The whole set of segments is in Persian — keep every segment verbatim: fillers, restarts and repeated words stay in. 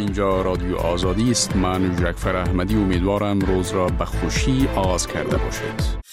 اینجا رادیو آزادی است. من جعفر احمدی امیدوارم روز را به خوشی آغاز کرده باشید.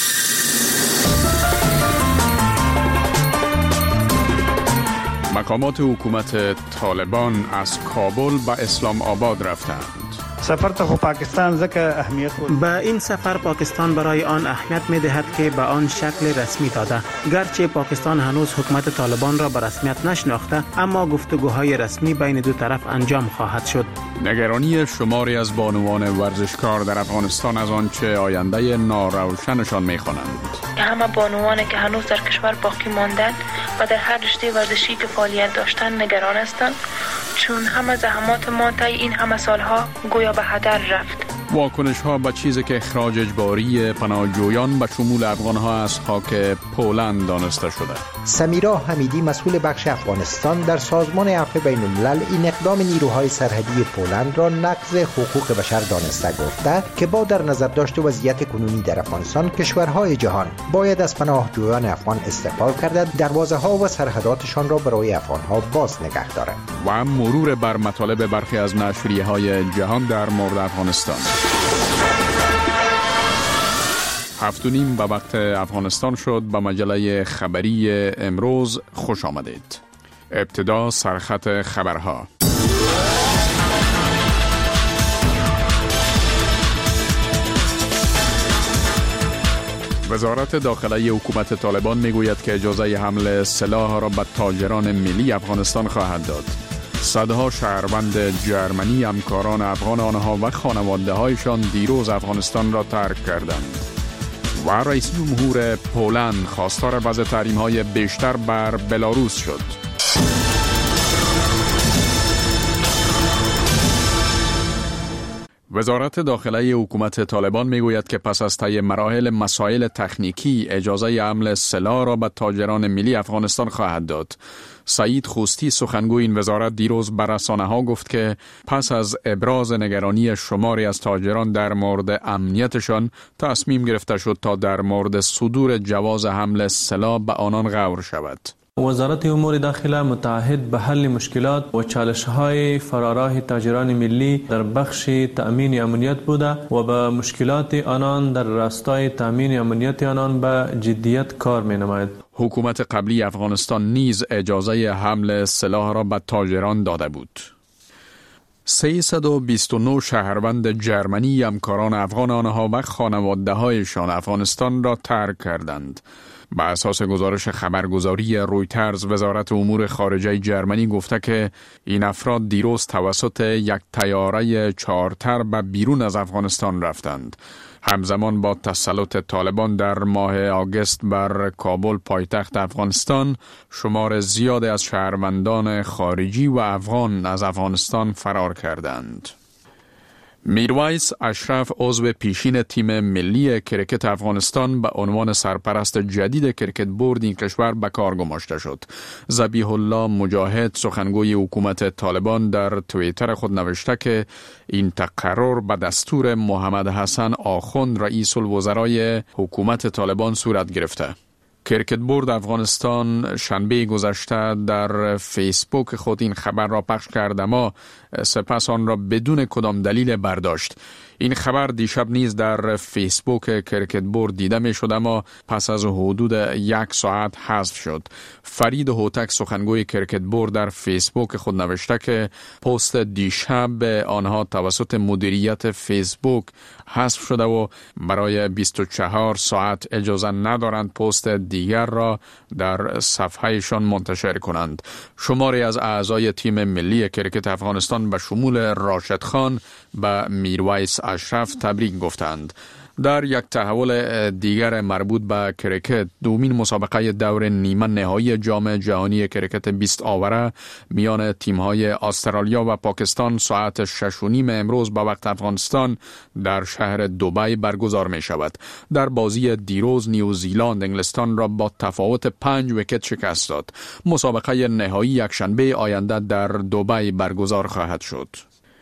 مقامات حکومت طالبان از کابل به اسلام آباد رفتند. سفر تا پاکستان زکه اهمیت بود. به این سفر پاکستان برای آن اهمیت می دهد که به آن شکل رسمی داده. گرچه پاکستان هنوز حکومت طالبان را به رسمیت نشناخته، اما گفتگوهای رسمی بین دو طرف انجام خواهد شد. نگرانی شماری از بانوان ورزشکار در افغانستان از آنچه آینده ناروشنشان می خوانند. همه بانوانی که هنوز در کشور باقی ماندند و در هر رشته ورزشی که فعالیت داشتند نگران هستند، چون همه زحمات ما طی این همه سالها گویا به هدر رفت. واکنش ها به چیزی که اخراج اجباری پناهجویان به شمول افغان ها از خاک پولند دانسته شده. سمیرا حمیدی مسئول بخش افغانستان در سازمان عفو بین الملل این اقدام نیروهای سرحدی پولند را نقض حقوق بشر دانسته گفته که با در نظر داشت وضعیت کنونی در افغانستان کشورهای جهان باید از پناهجویان افغان استقبال کرده، دروازه ها و سرحداتشان را برای افغان ها باز نگه دارد. و مرور بر مطالب برخی از نشریه های جهان در مورد افغانستان. هفت و نیم به وقت افغانستان شد. به مجله خبری امروز خوش آمدید. ابتدا سرخط خبرها. وزارت داخلی حکومت طالبان میگوید که اجازه حمل سلاح را به تاجران ملی افغانستان خواهد داد. صدها شهروند جرمنی همکاران افغان آنها و خانواده هایشان دیروز افغانستان را ترک کردند. و رئیس جمهور پولند خواستار وضع تحریم های بیشتر بر بلاروس شد. وزارت داخلی حکومت طالبان میگوید که پس از طی مراحل مسائل تکنیکی اجازه حمل سلاح را به تاجران ملی افغانستان خواهد داد. سعید خوستی سخنگوی این وزارت دیروز بر رسانه‌ها گفت که پس از ابراز نگرانی شماری از تاجران در مورد امنیتشان تصمیم گرفته شد تا در مورد صدور جواز حمل سلاح به آنان غور شود. وزارت امور داخله متعهد به حل مشکلات و چالش‌های فراراه تاجران ملی در بخش تأمین امنیت بوده و به مشکلات آنان در راستای تأمین امنیت آنان به جدیت کار می‌نماید. حکومت قبلی افغانستان نیز اجازه حمل سلاح را به تاجران داده بود. سیصد و بیست و نه شهروند جرمنی همکاران افغان آنها و خانواده هایشان افغانستان را ترک کردند. به اساس گزارش خبرگزاری رویترز، وزارت امور خارجه جرمنی گفته که این افراد دیروز توسط یک طیاره چارتر به بیرون از افغانستان رفتند. همزمان با تسلط طالبان در ماه آگوست بر کابل پایتخت افغانستان، شمار زیادی از شهروندان خارجی و افغان از افغانستان فرار کردند. میرویس اشرف عضو پیشین تیم ملی کرکت افغانستان به عنوان سرپرست جدید کرکت بورد این کشور به کار گماشته شد. ذبیح الله مجاهد سخنگوی حکومت طالبان در توییتر خود نوشته که این تقرر به دستور محمد حسن آخوند رئیس الوزرای حکومت طالبان صورت گرفته. کرکت بورد افغانستان شنبه گذشته در فیسبوک خود این خبر را پخش کرد، اما سپس آن را بدون کدام دلیل برداشت. این خبر دیشب نیز در فیسبوک کرکت بورد دیده می شد، اما پس از حدود یک ساعت حذف شد. فرید هوتک سخنگوی کرکت بورد در فیسبوک خود نوشته که پست دیشب آنها توسط مدیریت فیسبوک حذف شده و برای بیست و چهار ساعت اجازه ندارند پست دیگر را در صفحهشان منتشر کنند. شماری از اعضای تیم ملی کرکت افغانستان به شمول راشد خان به میرویس اشرف تبریک گفتند. در یک تحول دیگر مربوط به کرکت، دومین مسابقه دور نیمه نهایی جام جهانی کرکت بیست آوره میان تیم‌های استرالیا و پاکستان ساعت شش و نیم امروز به وقت افغانستان در شهر دبی برگزار می شود. در بازی دیروز نیوزیلند انگلستان را با تفاوت پنج ویکت شکست داد. مسابقه نهایی یکشنبه آینده در دبی برگزار خواهد شد.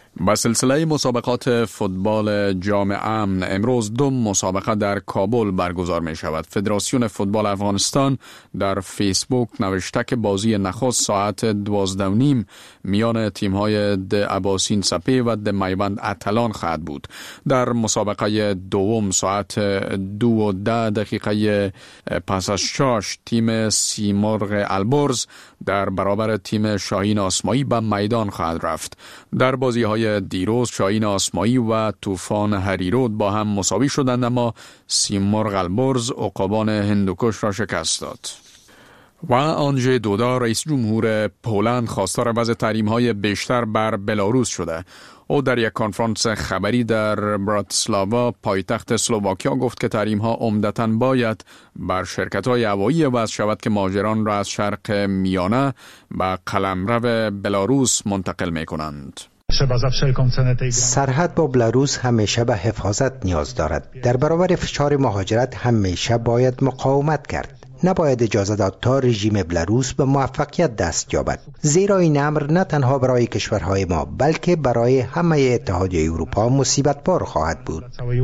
با سلسله مسابقات فوتبال جام امن امروز دو مسابقه در کابل برگزار می شود. فدراسیون فوتبال افغانستان در فیسبوک نوشته که بازی نخست ساعت دوازده و نیم میان تیم های د اباسین سپی و د میوند اتلان خواهد بود. در مسابقه دوم ساعت دو و ده دقیقه پس از شاش تیم سیمرغ البرز در برابر تیم شاهین آسمایی به میدان خواهد رفت. در بازی های دیروز شاهین آسمایی و طوفان هریرود با هم مساوی شدند، اما سیمرغ البرز عقابان هندوکش را شکست داد. و آنژی دودا رئیس جمهور پولند خواستار وضع تحریم‌های بیشتر بر بلاروس شده. او در یک کنفرانس خبری در براتیسلاوا پایتخت اسلواکیا گفت که تحریم‌ها عمدتاً باید بر شرکت‌های هوایی وضع شود که مهاجران را از شرق میانه به قلمرو بلاروس منتقل می‌کنند. سرحد با بلاروس همیشه به حفاظت نیاز دارد. در برابر فشار مهاجرت همیشه باید مقاومت کرد. نباید اجازه داد تا رژیم بلاروس به موفقیت دست یابد، زیرا این امر نه تنها برای کشورهای ما بلکه برای همه اتحادیه اروپا مصیبت بار خواهد بود.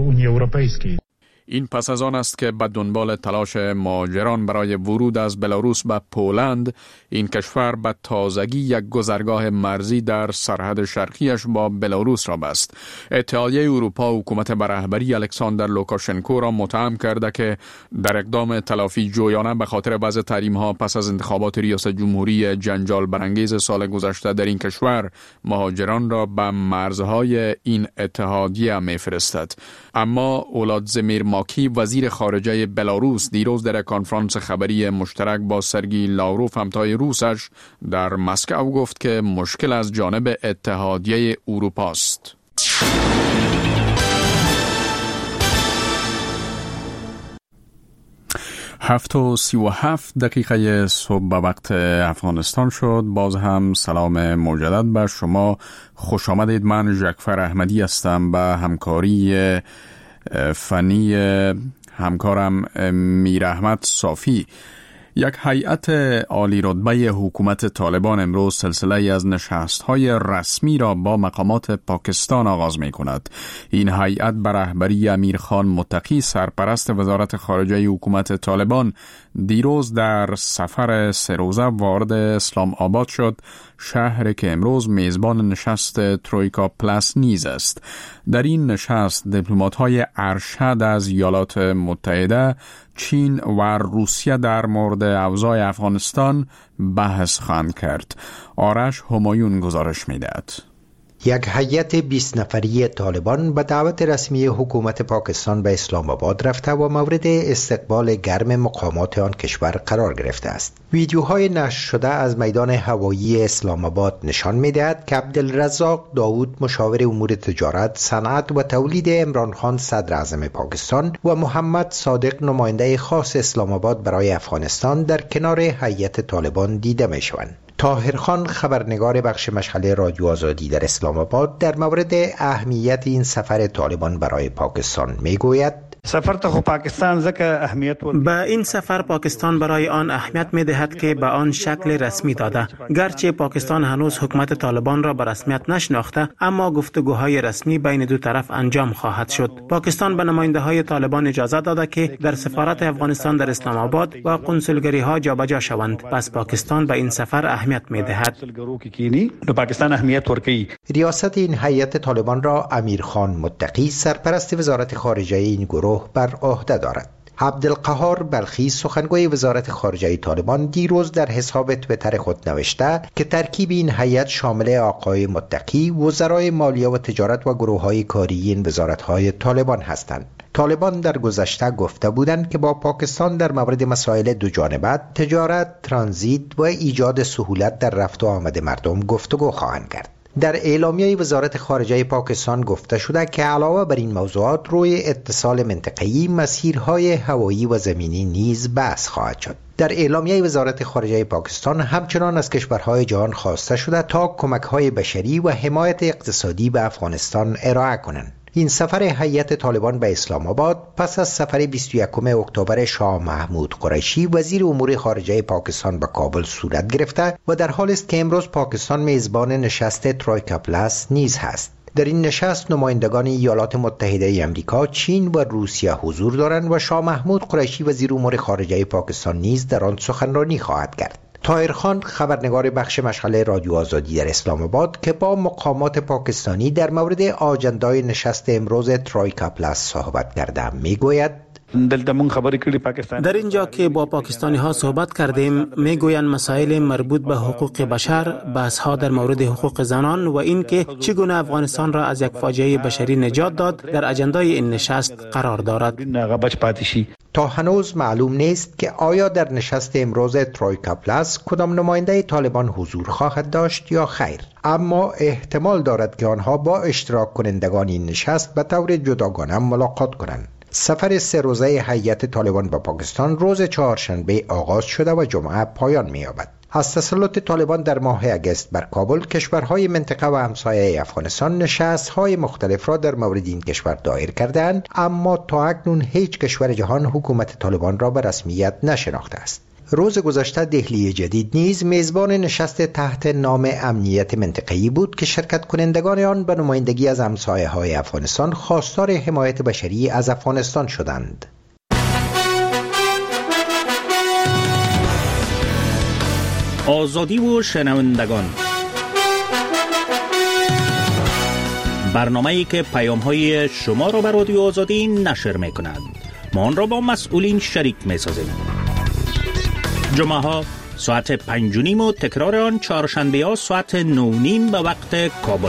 این پس از آن است که به دنبال تلاش مهاجران برای ورود از بلاروس به پولند، این کشور به تازگی یک گذرگاه مرزی در سرحد شرقیش با بلاروس را بست. اتحادیه اروپا حکومت به رهبری الکساندر لوکاشنکو را متهم کرده که در اقدام تلافی جویانه به خاطر وضع تحریم‌ها پس از انتخابات ریاست جمهوری جنجال برانگیز سال گذشته در این کشور مهاجران را به مرزهای این اتحادیه می‌فرستد. اما اولادزمیر ماکی وزیر خارجه بلاروس دیروز در کنفرانس خبری مشترک با سرگی لاوروف همتای روسش در مسکو گفت که مشکل از جانب اتحادیه اروپا است. هفت و سی و هفت دقیقه صبح به وقت افغانستان شد. باز هم سلام مجدد به شما، خوش آمدید. من ژکفر احمدی هستم. به همکاری فنی همکارم میر احمد صافی. یک هیئت عالی رتبه حکومت طالبان امروز سلسله از نشست‌های رسمی را با مقامات پاکستان آغاز می‌کند. این هیئت به رهبری امیرخان متقی سرپرست وزارت خارجه حکومت طالبان دیروز در سفر سه روزه وارد اسلام آباد شد، شهری که امروز میزبان نشست ترویکا پلاس نیز است. در این نشست دیپلمات‌های ارشد از ایالات متحده، چین و روسیه در مورد اوضاع افغانستان بحث خواهند کرد. آرش همایون گزارش می‌دهد. یک هیئت بیست نفری طالبان به دعوت رسمی حکومت پاکستان به اسلام آباد رفته و مورد استقبال گرم مقامات آن کشور قرار گرفته است. ویدیوهای نشر شده از میدان هوایی اسلام آباد نشان می‌دهد که عبدالرزاق داود مشاور امور تجارت، صنعت و تولید عمران خان صدر اعظم پاکستان و محمد صادق نماینده خاص اسلام آباد برای افغانستان در کنار هیئت طالبان دیده می‌شوند. طاهر خان خبرنگار بخش مشغله رادیو آزادی در اسلام آباد در مورد اهمیت این سفر طالبان برای پاکستان میگوید: سفر ته پاکستان زکه اهمیت ور به این سفر پاکستان برای آن اهمیت می‌دهد که به آن شکل رسمی داده. گرچه پاکستان هنوز حکومت طالبان را به رسمیت نشناخته، اما گفتگوهای رسمی بین دو طرف انجام خواهد شد. پاکستان به نماینده‌های طالبان اجازه داده که در سفارت افغانستان در اسلام آباد و قنسولگری‌ها جابجا شوند. پس پاکستان به این سفر اهمیت می‌دهد. به پاکستان اهمیت ورکوي. ریاست این هیئت طالبان را امیرخان متقی سرپرست وزارت خارجه این گروه بر عهده دارد. عبدالقهار بلخی سخنگوی وزارت خارجه طالبان دیروز در حساب توییتر خود نوشته که ترکیب این هیئت شامل آقای متقی، وزرای مالیه و تجارت و گروه‌های کاری این وزارت‌های طالبان هستند. طالبان در گذشته گفته بودند که با پاکستان در مورد مسائل دو جانبه، تجارت، ترانزیت و ایجاد سهولت در رفت و آمد مردم گفتگو خواهند کرد. در اعلامیه وزارت خارجه پاکستان گفته شده که علاوه بر این موضوعات روی اتصال منطقه‌ای، مسیرهای هوایی و زمینی نیز بحث خواهد شد. در اعلامیه وزارت خارجه پاکستان همچنان از کشورهای جهان خواسته شده تا کمک‌های بشری و حمایت اقتصادی به افغانستان ارائه کنند. این سفر هیئت طالبان به اسلام آباد پس از سفر بیست و یکم اکتبر شاه محمود قریشی وزیر امور خارجه پاکستان به کابل صورت گرفته و در حال است که امروز پاکستان میزبان نشست ترویکا پلاس نیز هست. در این نشست نمایندگان ایالات متحده امریکا، چین و روسیه حضور دارند و شاه محمود قریشی وزیر امور خارجه پاکستان نیز در آن سخنرانی خواهد کرد. طاهر خان خبرنگار بخش مشغله رادیو آزادی در اسلام آباد که با مقامات پاکستانی در مورد آجندای نشست امروز ترویکا پلاس صحبت کرده میگوید در اینجا که با پاکستانی ها صحبت کردیم میگویند مسائل مربوط به حقوق بشر، بحث ها در مورد حقوق زنان و اینکه چگونه افغانستان را از یک فاجعه بشری نجات داد در اجندای این نشست قرار دارد. تا هنوز معلوم نیست که آیا در نشست امروز ترویکا پلاس کدام نماینده طالبان حضور خواهد داشت یا خیر، اما احتمال دارد که آنها با اشتراک کنندگان این نشست به طور جداگانه ملاقات کنند. سفر سه روزه هیئت طالبان به پاکستان روز چهارشنبه آغاز شده و جمعه پایان می‌یابد. از تسلط طالبان در ماه اگست بر کابل، کشورهای منطقه و همسایه افغانستان نشست‌های مختلف را در مورد این کشور دایر کردند، اما تا اکنون هیچ کشور جهان حکومت طالبان را به رسمیت نشناخته است. روز گذشته دهلی جدید نیز میزبان نشست تحت نام امنیت منطقه‌ای بود که شرکت کنندگان آن به نمایندگی از همسایه‌های افغانستان خواستار حمایت بشری از افغانستان شدند. آزادی و شنوندگان، برنامه‌ای که پیام‌های شما را به رادیو آزادی نشر می‌کند. ما آن را با مسئولین شریک می‌سازیم. جمعه ها ساعت پنج و نیم و تکرار آن چهارشنبه ها ساعت نو نیم به وقت کابل.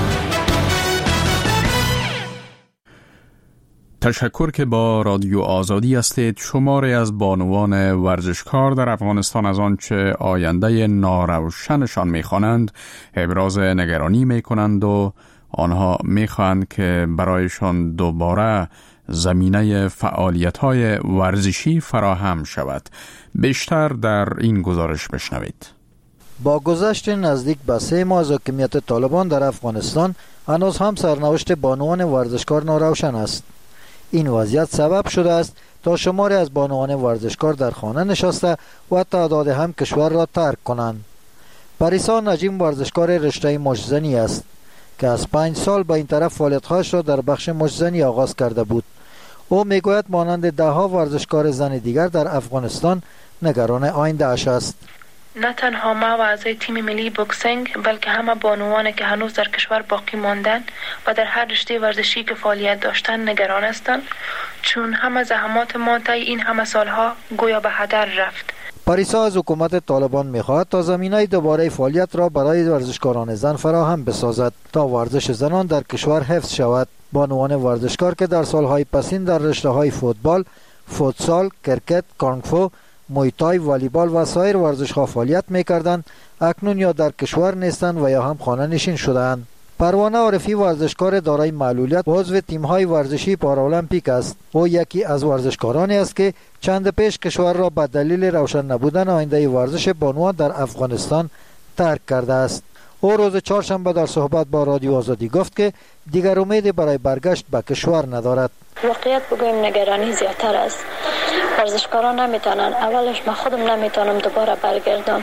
تشکر که با رادیو آزادی هستید. شماری از بانوان ورزشکار در افغانستان از آنچه آینده ناروشنشان می‌خوانند ابراز نگرانی می‌کنند و آنها می‌خواهند که برایشان دوباره زمینه فعالیت‌های ورزشی فراهم شود. بیشتر در این گزارش بشنوید. با گذشت نزدیک به سه ماه از حاکمیت طالبان در افغانستان هنوز هم سرنوشت بانوان ورزشکار ناروشن است. این وضعیت سبب شده است تا شماری از بانوان ورزشکار در خانه نشسته و تعداد هم کشور را ترک کنند. پریسا نجیم ورزشکار رشته مشت‌زنی است که از پنج سال به این طرف فعالیت‌هایش را در بخش مشت‌زنی آغاز کرده بود. او میگوید مانند ده ها ورزشکار زن دیگر در افغانستان نگران آینده اش است. نه تنها ما و اعضای تیم ملی بوکسینگ بلکه همه بانوانی که هنوز در کشور باقی ماندن و در هر رشته ورزشی که فعالیت داشتن نگران هستند، چون همه زحمات ما طی این همه سالها گویا به هدر رفت. پریسا از حکومت طالبان میخواهد تا زمینه دوباره فعالیت را برای ورزشکاران زن فراهم بسازد تا ورزش زنان در کشور حفظ شود. بانوان ورزشکار که در سالهای پسین در رشته‌های فوتبال، فوتسال، کرکت، کانگفو، مویتای، والیبال و سایر ورزش‌ها فعالیت می‌کردند، اکنون یا در کشور نیستند و یا هم خانه نشین شده‌اند. پروانه عارفی ورزشکار دارای معلولیت عضو تیم‌های ورزشی پارالمپیک است. او یکی از ورزشکارانی است که چند پیش کشور را به دلیل روشن نبودن آینده ورزش بانوان در افغانستان ترک کرده است. او روز چهارشنبه در صحبت با رادیو آزادی گفت که دیگر امیدی برای برگشت به کشور ندارد. واقعیت بگویم نگرانی زیادتر است. ورزشکاران نمیتونن، اولش من خودم نمیتونم دوباره برگردم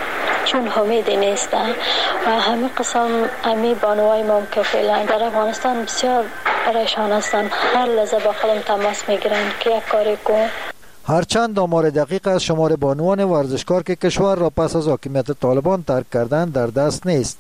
چون امیدی نیست و همه قسم امی بانوای ما که فعلا در افغانستان بسیار پریشان هستند. هر لحظه با خودم تماس میگیرند که یک کاری کن. هرچند آمار دقیق از شمار بانوان ورزشکار که کشور را پس از حاکمیت طالبان ترک کردند در دست نیست،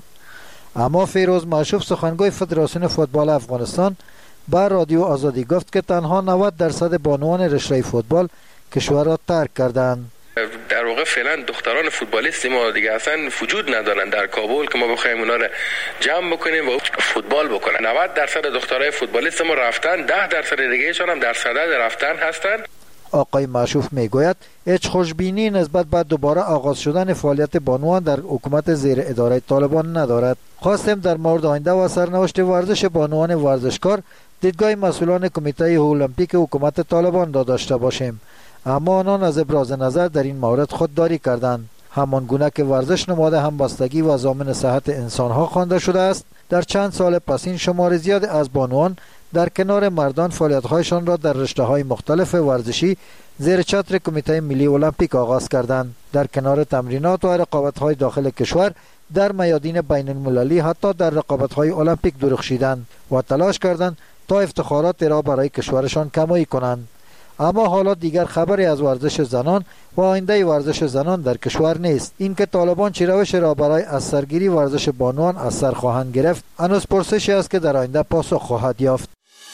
اما فیروز معشوف سخنگوی فدراسیون فوتبال افغانستان با رادیو آزادی گفت که تنها نود درصد بانوان رشته فوتبال کشور را ترک کردند. در واقع فعلا دختران فوتبالیست ما دیگه اصلا وجود ندارن در کابل که ما بخوایم اونا رو جمع بکنیم و فوتبال بکنن. نود درصد دخترای فوتبالیست ما رفتن، ده درصد دیگه‌شون هم در صدد رفتن هستن. آقای معشوف میگوید هیچ خوشبینی نسبت به دوباره آغاز شدن فعالیت بانوان در حکومت زیر اداره طالبان ندارد. خواستیم در مورد آینده و سرنوشت ورزش بانوان ورزشکار دیدگاه مسئولان کمیته المپیک حکومت طالبان را داشته باشیم، اما آنان از ابراز نظر در این مورد خودداری کردند. همان گونه که ورزش نماد همبستگی و ضامن صحت انسانها خوانده شده است، در چند سال پسین شمار زیاد از بانوان در کنار مردان فعالیت‌هایشان را در رشته‌های مختلف ورزشی زیر چتر کمیته ملی المپیک آغاز کردند. در کنار تمرینات و رقابت‌های داخل کشور در میادین بین المللی حتی در رقابت‌های المپیک درخشیدند و تلاش کردند تا افتخارات را برای کشورشان کمایی کنند. اما حالا دیگر خبری از ورزش زنان و آینده ورزش زنان در کشور نیست. اینکه طالبان چه روش را برای از سرگیری ورزش بانوان از سر خواهند گرفت هنوز پرسشی است که در آینده پاسخ خواهد یافت.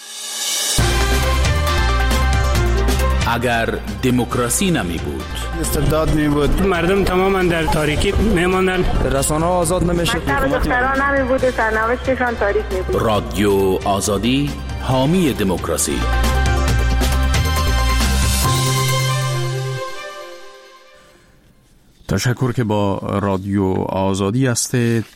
اگر دموکراسی نمی بود، استبداد می بود، مردم تماما در تاریکی می ماندن، رسانه ها آزاد نمی شد، مکتب دختران نمی بود و سرنوشتشان تاریک می بود. رادیو آزادی حامی دموکراسی. تشکر که با رادیو آزادی هستید.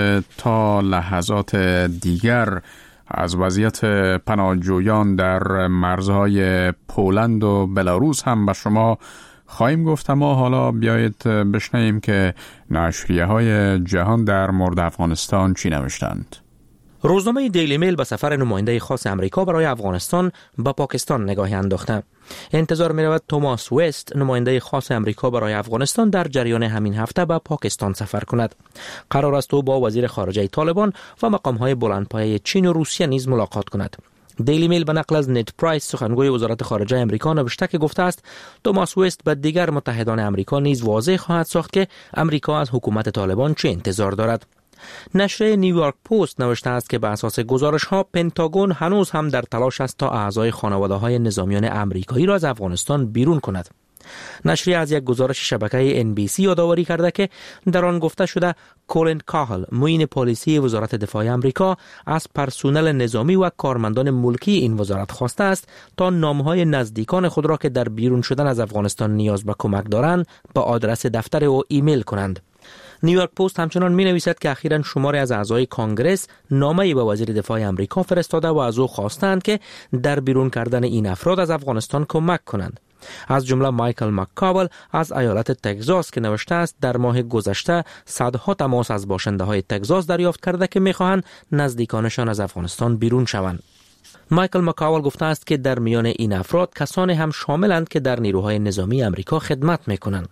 تا لحظات دیگر از وضعیت پناهجویان در مرزهای پولند و بلاروس هم به شما خواهیم گفت، اما حالا بیایید بشنویم که نشریه های جهان در مورد افغانستان چی نوشتند. روزنامه دیلی میل به سفر نماینده خاص امریکا برای افغانستان به پاکستان نگاهی انداخته. انتظار می رود توماس وست، نماینده خاص امریکا برای افغانستان، در جریان همین هفته به پاکستان سفر کند. قرار است او با وزیر خارجه طالبان و مقام‌های بلندپایه چین و روسیه نیز ملاقات کند. دیلی میل به نقل از نت پرایس، سخنگوی وزارت خارجه امریکا، نوشته که گفته است توماس وست به دیگر متحدان امریکا نیز واضح خواهد ساخت که امریکا از حکومت طالبان چه انتظار دارد. نشریه نیویورک پست نوشته است که به اساس گزارش ها پنتاگون هنوز هم در تلاش است تا اعضای خانواده های نظامیان امریکایی را از افغانستان بیرون کند. نشریه از یک گزارش شبکه ان بی سی یادآوری کرده که در آن گفته شده کولین کاهل، معین پالیسی وزارت دفاع امریکا، از پرسونل نظامی و کارمندان ملکی این وزارت خواسته است تا نامهای نزدیکان خود را که در بیرون شدن از افغانستان نیاز به کمک دارند به آدرس دفتر او ایمیل کنند. نیویورک پست همچنان می نویسد که اخیراً شماری از اعضای کانگرس نامه‌ای به وزیر دفاع امریکا فرستاده و از او خواستند که در بیرون کردن این افراد از افغانستان کمک کنند. از جمله مایکل مککاول از ایالت تگزاس که نوشته است در ماه گذشته صدها تماس از باشنده‌های تگزاس دریافت کرده که می‌خواهند نزدیکانشان از افغانستان بیرون شوند. مایکل مکاول گفته است که در میان این افراد کسانی هم شاملند که در نیروهای نظامی امریکا خدمت می‌کنند.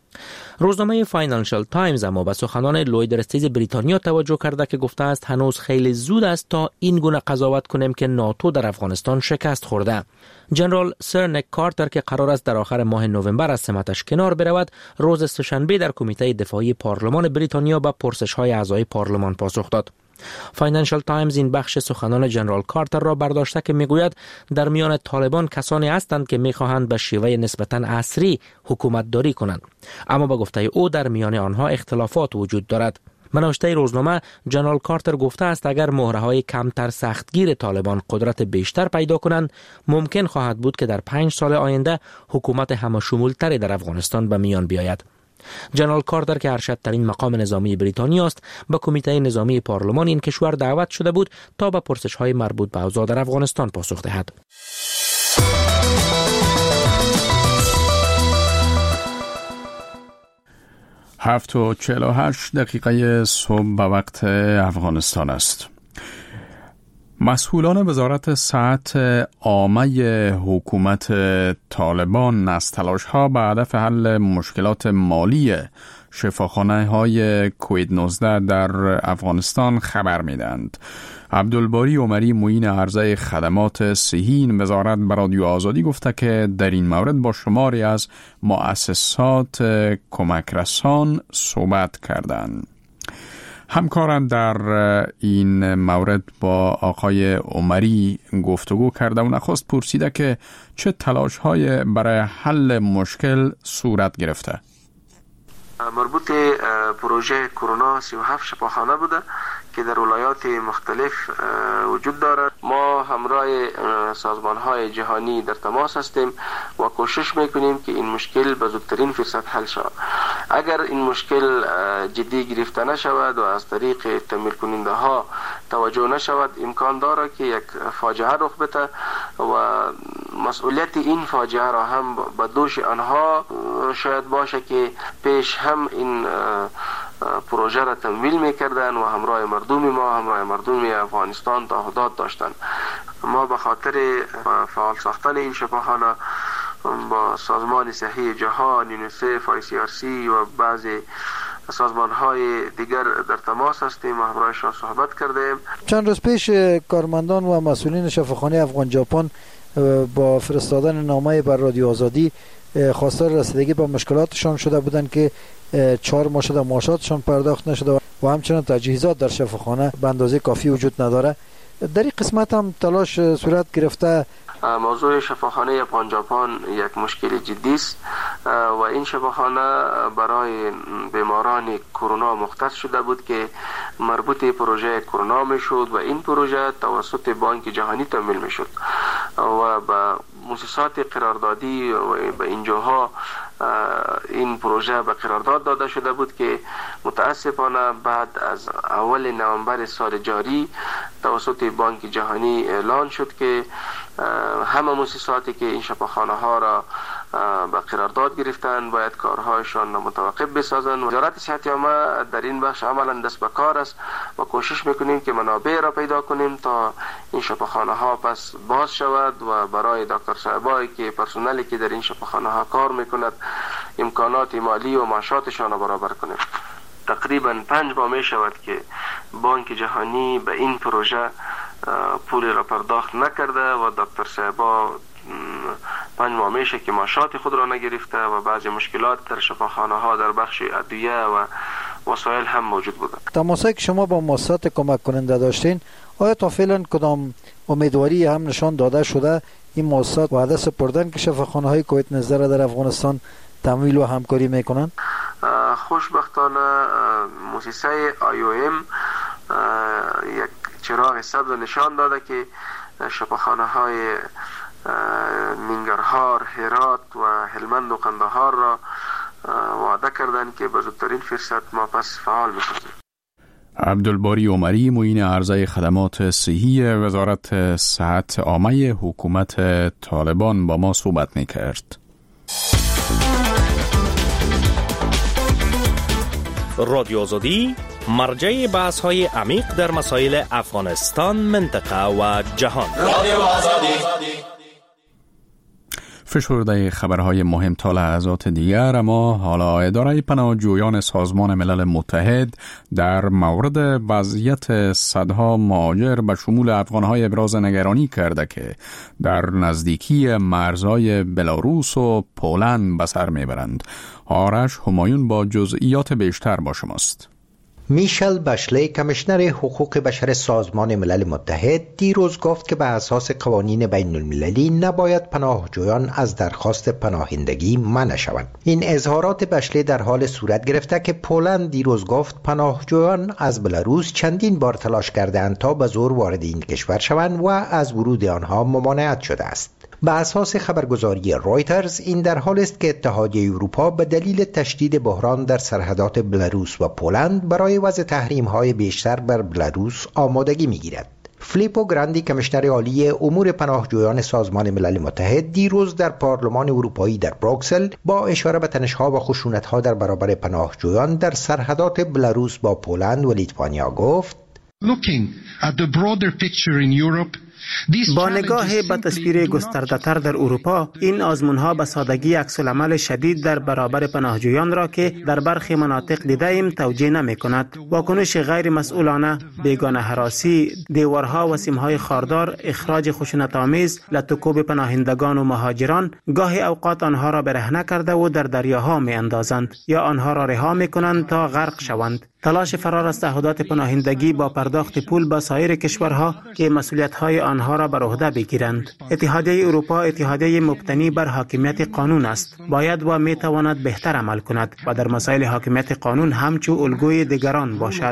روزنامه فاینانشال تایمز اما به سخنان لوید رستیز بریتانیا توجه کرده که گفته است هنوز خیلی زود است تا این گونه قضاوت کنیم که ناتو در افغانستان شکست خورده. جنرال سر نک کارتر که قرار است در آخر ماه نوامبر از سمتش کنار برود، روز سه‌شنبه در کمیته دفاعی پارلمان بریتانیا به پرسش‌های اعضای پارلمان پاسخ داد. فاینانشال تایمز این بخش سخنان جنرال کارتر را برداشته که میگوید در میان طالبان کسانی هستند که میخواهند به شیوه نسبتاً عصری حکومت داری کنند، اما با گفته او در میان آنها اختلافات وجود دارد. به نوشته روزنامه جنرال کارتر گفته است اگر مهره‌های کمتر سختگیر طالبان قدرت بیشتر پیدا کنند، ممکن خواهد بود که در پنج سال آینده حکومت همه‌شمول‌تری در افغانستان به میان بیاید. جنرال کارتر که ارشدترین مقام نظامی بریتانیا است، به کمیته نظامی پارلمان این کشور دعوت شده بود تا به پرسش‌های مربوط به اوضاع در افغانستان پاسخ دهد. هفت و چهل و هشت دقیقه صبح به وقت افغانستان است. مسئولان وزارت صحت عامه حکومت طالبان از تلاش‌ها به هدف حل مشکلات مالی شفاخانه های کووید نوزده در افغانستان خبر میدند. عبدالباری عمری معین عرضه خدمات صحی این وزارت به رادیو آزادی گفته که در این مورد با شماری از مؤسسات کمک رسان صحبت کردند. همکارم در این مورد با آقای عمری گفتگو کرده و نخست پرسیده که چه تلاش های برای حل مشکل صورت گرفته. مربوط پروژه کرونا سی و هفت شفاخانه بوده که در ولایات مختلف وجود دارد. ما همراه سازمان های جهانی در تماس هستیم و کوشش میکنیم که این مشکل به زودترین فرصت حل شود. اگر این مشکل جدی گرفته نشود و از طریق تمویل کننده ها توجه نشود، امکان داره که یک فاجعه رخ بده و مسئولیت این فاجعه را هم به دوش آنها شاید باشه که پیش هم این پروژه را تمویل میکردن و همراه مردم ما، همراه مردم افغانستان تعهدات داشتن. ما به خاطر فعال ساختن این شفاخانه با سازمان صحی جهان، یونیسف، آی سی آر سی و بعضی سازمان های دیگر در تماس هستیم و همراهشان صحبت کردیم. چند روز پیش کارمندان و مسئولین شفاخانه افغان ژاپن با فرستادن نامه بر رادیو آزادی خواستار رسیدگی به مشکلاتشان شده بودند که چهار ماه شده معاشاتشان پرداخت نشده و همچنین تجهیزات در شفاخانه به اندازه کافی وجود نداره. در این قسمت هم تلاش صورت گرفته. موضوع شفاخانه افغان ژاپن یک مشکل جدی است و این شفاخانه برای بیماران کرونا مختص شده بود که مربوط پروژه کرونا میشد و این پروژه توسط بانک جهانی تمویل میشد و به مؤسسات قراردادی و به اینجاها این پروژه به قرارداد داده شده بود که متاسفانه بعد از اول نوامبر سال جاری توسط بانک جهانی اعلان شد که همه مؤسساتی که این شفاخانه ها را به قرارداد گرفتن باید کارهایشان متوقف بسازند. وزارت صحت عامه در این بخش عملا دست به کار است و کوشش میکنیم که منابع را پیدا کنیم تا این شفاخانه ها پس باز شود و برای دکتر صاحبایی که پرسنلی که در این شفاخانه ها کار میکند امکانات مالی و معاشاتشان را برابر کنیم. تقریبا پنج ماه می شود که بانک جهانی به این پروژه پول را پرداخت نکرده و دکتر صاحبا پنج ماه میشه که معاشات خود را نگرفته و بعضی مشکلات در شفاخانه ها در بخش ادویه و وسایل هم موجود بوده. تماسایی که شما با مؤسسات کمک کننده داشتین، آیا تا فعلا کدام امیدواری هم نشان داده شده این مؤسسات وعده سپردن که شفاخانه های کویت نظر در افغانستان تمویل و همکاری میکنن؟ خوشبختانه مؤسسه آی او ام یک چراغ سبز نشان داده که شفاخانه های ننگرهار، هرات و هلمند و قندهار را وعده کردند که به زودترین فرصت ما پس فعال می‌سازیم. عبدالباری عمری، معین عرضه خدمات صحی وزارت صحت عامه حکومت طالبان با ما صحبت می‌کرد. رادیو آزادی مرجع بحث های عمیق در مسائل افغانستان، منطقه و جهان. رادیو آزادی. فشرده خبرهای مهم تا لحظات دیگر. اما حالا اداره پناهجویان سازمان ملل متحد در مورد وضعیت صدها مهاجر به شمول افغانهای ابراز نگرانی کرده که در نزدیکی مرزهای بلاروس و پولند به سر میبرند. آرش همایون با جزئیات بیشتر با شماست. میشل بشلی، کمیشنر حقوق بشر سازمان ملل متحد، دیروز گفت که به اساس قوانین بین المللی نباید پناهجویان از درخواست پناهندگی منع شوند. این اظهارات بشلی در حال صورت گرفته که پولند دیروز گفت پناهجویان از بلاروس چندین بار تلاش کردند تا به زور وارد این کشور شوند و از ورود آنها ممانعت شده است. به اساس خبرگزاری رایترز این در حال است که اتحادیه اروپا به دلیل تشدید بحران در سرحدات بلاروس و پولند برای وضع تحریم‌های بیشتر بر بلاروس آمادگی می‌گیرد. فلیپو گراندی، کمیشنر عالی امور پناهجویان سازمان ملل متحد، دیروز در پارلمان اروپایی در بروکسل با اشاره به تنش‌ها و خشونت‌ها در برابر پناهجویان در سرحدات بلاروس با پولند و لیتوانیا گفت: Looking at the broader picture in Europe, با نگاه به تصویر گسترده‌تر در اروپا، این آزمون‌ها به سادگی عکس‌العمل شدید در برابر پناهجویان را که در برخی مناطق دیده ایم توجیه نمی‌کند. واکنش غیر مسئولانه، بیگانه هراسی، دیوارها و سیم‌های خاردار، اخراج خشونت‌آمیز، لطوکوب پناهندگان و مهاجران، گاهی اوقات آنها را برهنه کرده و در دریاها می‌اندازند یا آنها را رها می‌کنند تا غرق شوند. تلاش فرار از تعهدات پناهندگی با پرداخت پول به سایر کشورها که مسئولیت‌های آنها را بر عهده بگیرند. اتحادیه اروپا اتحادیه مبتنی بر حاکمیت قانون است. باید و می‌تواند بهتر عمل کند و در مسائل حاکمیت قانون همچو الگوی دیگران باشد.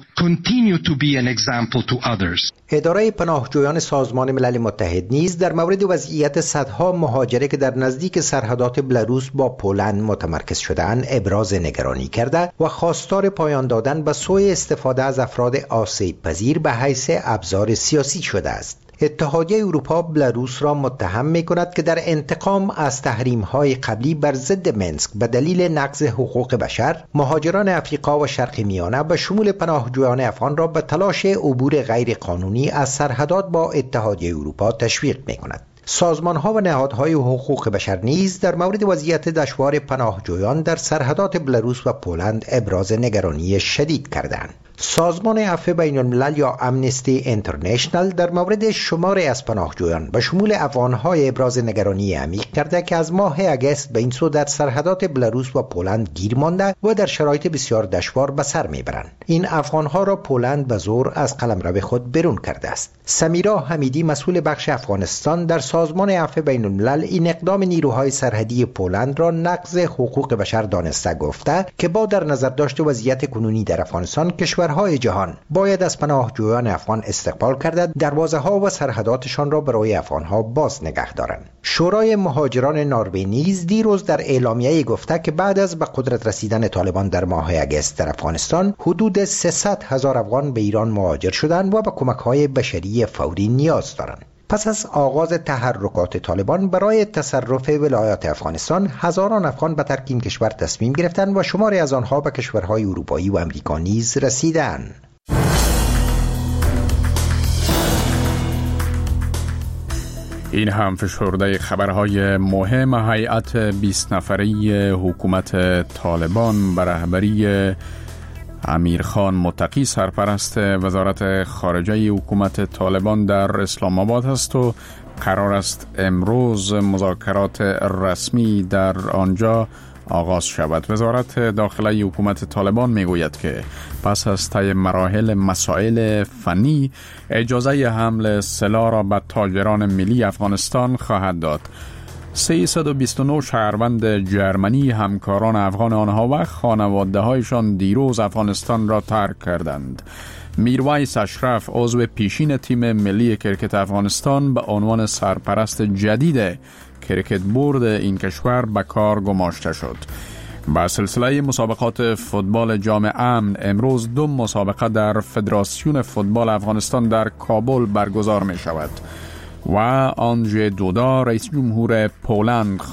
اداره پناهجویان سازمان ملل متحد نیز در مورد وضعیت صدها مهاجره که در نزدیک سرحدات بلاروس با پولند متمرکز شده‌اند ابراز نگرانی کرده و خواستار پایان دادن به سوی استفاده از افراد آسیب پذیر به حیث ابزار سیاسی شده است. اتحادیه اروپا بلاروس را متهم می کند که در انتقام از تحریم‌های قبلی بر ضد منسک به دلیل نقض حقوق بشر، مهاجران افریقا و شرق میانه به شمول پناهجویان افغان را به تلاش عبور غیر قانونی از سرحدات با اتحادیه اروپا تشویق می کند. سازمان‌ها و نهادهای حقوق بشر نیز در مورد وضعیت دشوار پناهجویان در سرحدات بلاروس و پولند ابراز نگرانی شدید کردند. سازمان عفو بین الملل یا امنستی اینترنشنال در مورد شماری از پناهجویان به شمول افغان‌های ابراز نگرانی عمیق کرده که از ماه اگست به این سو در سرحدات بلاروس و پولند گیر مانده و در شرایط بسیار دشوار به سر میبرند. این افغان‌ها را پولند به زور از قلمرو خود بیرون کرده است. سمیرا حمیدی مسئول بخش افغانستان در سازمان عفو بین الملل این اقدام نیروهای سرحدی پولند را نقض حقوق بشر دانسته گفته که با در نظر داشت وضعیت کنونی در افغانستان کشورهای جهان باید از پناهجویان افغان استقبال کرده دروازه‌ها و سرحداتشان را برای افغان‌ها باز نگه دارند. شورای مهاجران نروژ نیز دیروز در اعلامیه گفته که بعد از به قدرت رسیدن طالبان در ماه اگست در افغانستان حدود سیصد هزار افغان به ایران مهاجر شدند و به کمک‌های بشری فوری نیاز دارند. پس از آغاز تحرکات طالبان برای تصرف ولایات افغانستان، هزاران افغان به ترک این کشور تصمیم گرفتند و شماری از آنها به کشورهای اروپایی و امریکا نیز رسیدند. این هم فشرده خبرهای مهم. هیئت بیست نفری حکومت طالبان به رهبری امیرخان متقی سرپرست وزارت خارجه حکومت طالبان در اسلام آباد است و قرار است امروز مذاکرات رسمی در آنجا آغاز شود. وزارت داخله حکومت طالبان میگوید که پس از طی مراحل مسائل فنی اجازه حمل سلاح را به تاجران ملی افغانستان خواهد داد. سیصد و بیست و نه شهروند جرمنی همکاران افغان آنها و خانواده هایشان دیروز افغانستان را ترک کردند. میرویس اشرف عضو پیشین تیم ملی کرکت افغانستان به عنوان سرپرست جدید کرکت بورد این کشور به کار گماشته شد. با سلسله مسابقات فوتبال جام امن امروز دو مسابقه در فدراسیون فوتبال افغانستان در کابل برگزار می شود و آنژی دودا رئیس جمهور پولند